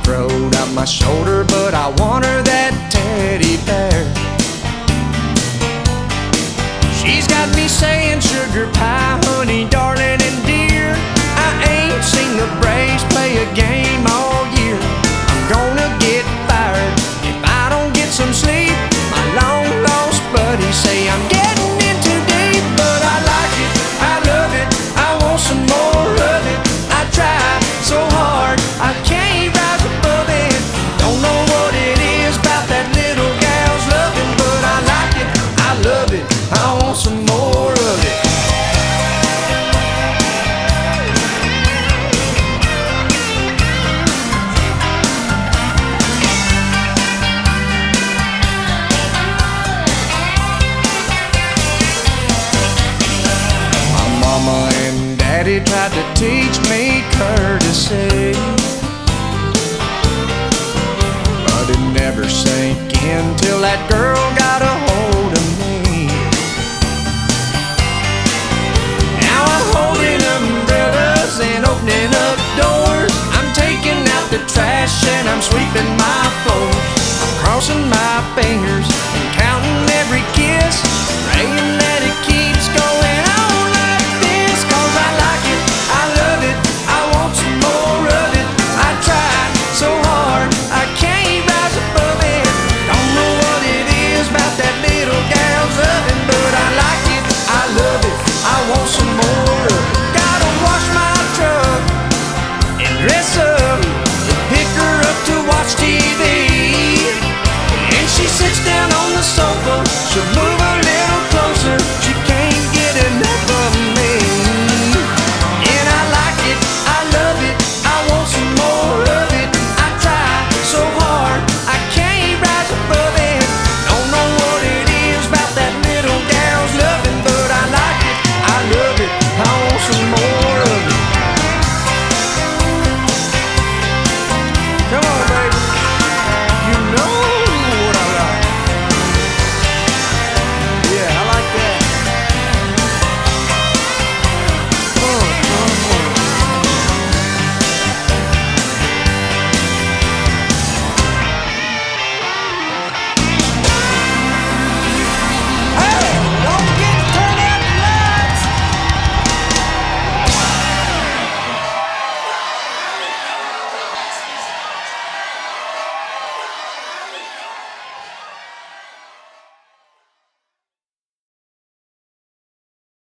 throwed out my shoulder, but I want her that teddy bear. She's got me saying sugar pie, honey, darling, and dear. I ain't seen the Braves play a game all year. I'm gonna get fired if I don't get some sleep. My long lost buddies say I'm getting in too deep, but I like it, I love it, I want some more of it. I try so hard, I can't rise above it. Don't know what it is about that little gal's loving, but I like it, I love it, I want some more of it. Mama and Daddy tried to teach me courtesy, but it never sank in till that girl got a hold of me. Now I'm holding umbrellas and opening up doors. I'm taking out the trash and I'm sweeping my floors. I'm crossing my